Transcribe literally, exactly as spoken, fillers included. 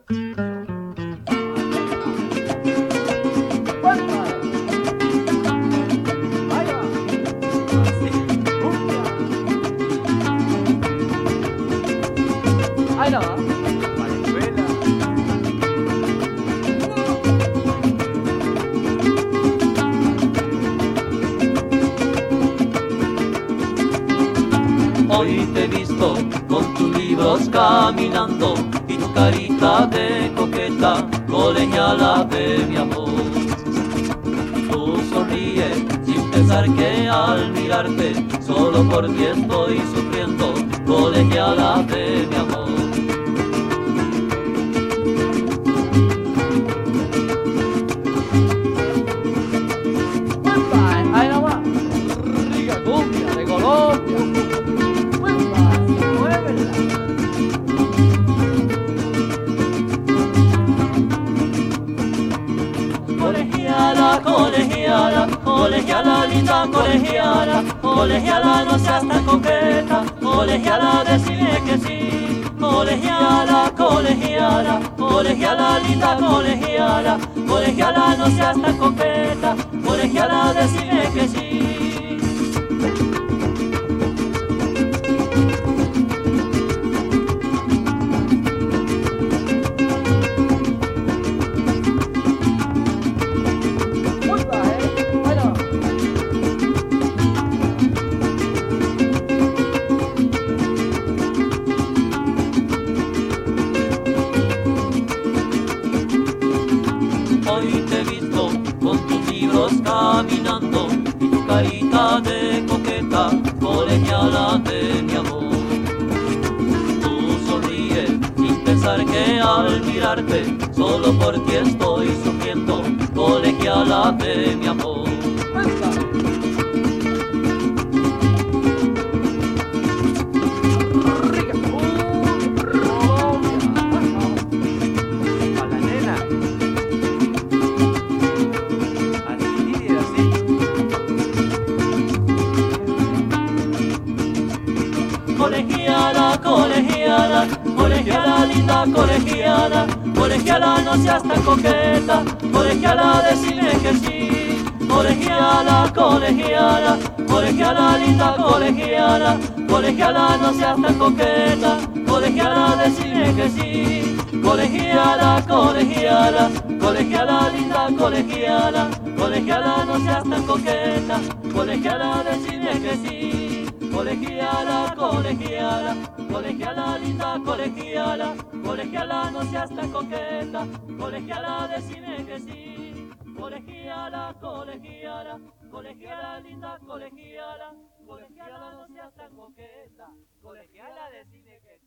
Ahí la va. Valenzuela. Hoy te he visto con tus libros caminando y tu carita de coqueta, colegiala de mi amor. Tú sonríes sin pensar que al mirarte solo por ti estoy sufriendo, colegiala de mi amor. Ahí la va. Rica cumbia de Colombia. Muévela. Colegiala, colegiala, colegiala, linda colegiala, colegiala, no seas tan coqueta, colegiala, decime que sí. Colegiala, colegiala, colegiala, linda colegiala, colegiala, no seas tan coqueta, colegiala, decime que sí. Hoy te he visto con tus libros caminando y tu carita de coqueta, colegiala de mi amor. Tú sonríes sin pensar que al mirarte solo por ti estoy sufriendo, colegiala de mi amor. A la nena. Así, así. Colegiala, colegiala, colegiala, linda colegiala, colegiala, no seas tan coqueta, colegiala, decime que sí. Colegiala, colegiala, colegiala, linda colegiala, colegiala, no seas tan coqueta, colegiala, decime que sí. Colegiala, colegiala, colegiala, linda colegiala, colegiala, no seas tan coqueta, colegiala, decime que sí. Colegiala, colegiala, colegiala, linda colegiala, colegiala, no seas tan coqueta, colegiala, decime que sí. Colegiala, colegiala, colegiala, linda colegiala, colegiala, no seas tan coqueta, colegiala, decime que sí.